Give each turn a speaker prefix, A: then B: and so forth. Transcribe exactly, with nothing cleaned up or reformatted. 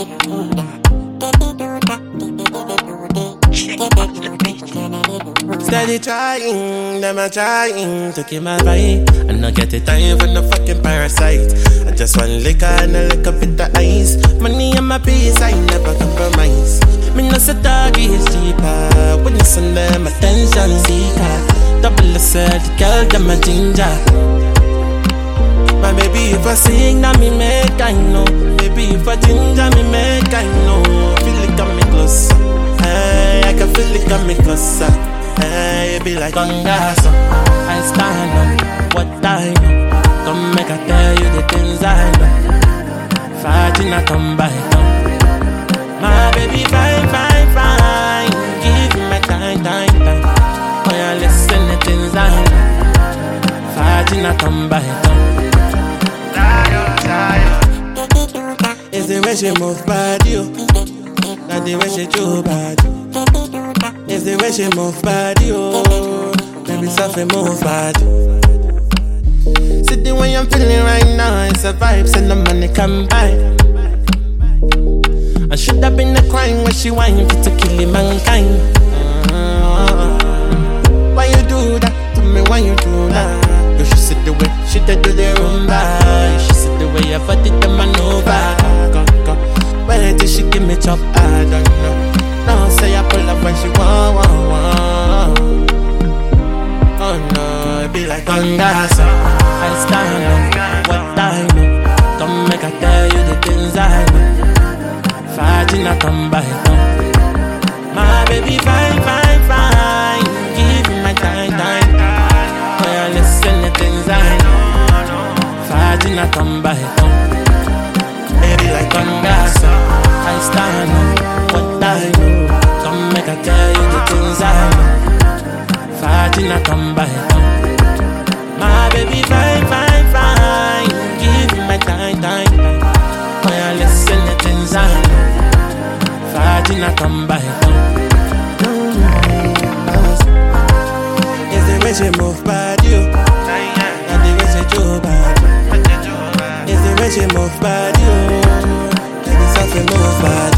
A: Steady trying, them a trying to keep my vibe. I not get the time for no fucking parasite. I just want liquor and a little bit of ice. Money and my peace, I never compromise. Me no say doggy is cheaper. When you send them attention seeker. Double said, girl, them a ginger. My baby, if I sing, now me make I know. Baby, if I ginger, me make I know. Feel it coming closer. Hey, I can feel it coming closer. Hey, it be like Congaso. I stand up, what I know. Come make I tell you the things I know. Fighting I come by come. My baby, fine, fine, fine. Give me my time, time, time. Oh, yeah, listen the things I know. Fighting I come by come. It's the way she move body, oh. Not the way she do body. It's the way she move body, oh. Baby, something move body. See the way I'm feeling right now, it's a vibe, send the money come by. I should have been the crime when she whine for to kill mankind. Mm-hmm. Why you do that to me? Why you do that? You should see the way she did do the rumba. You should see the way I put it in my nova. Go, go. Where did she give me chop? I don't know. No, say I pull up when she want, want, want. Oh no, it be like Congaso. I stand up, what I know. Come make I tell you the things I know. Fighting I come by come. My baby fine, fine, fine. Give me my time, time, time. Oh yeah, listen the things I know. Fighting I come by come. Baby like Congaso. I stand up, what I know. Come make I tell you the things I know. Fighting I come by come. My baby fine, fine, fine. Give me my time, time, time. Oh yeah, listen the things I know. Fighting I come by come. It's the way she move body, oh. Not the way she do body. It's the way she move body, oh. Baby, something move body.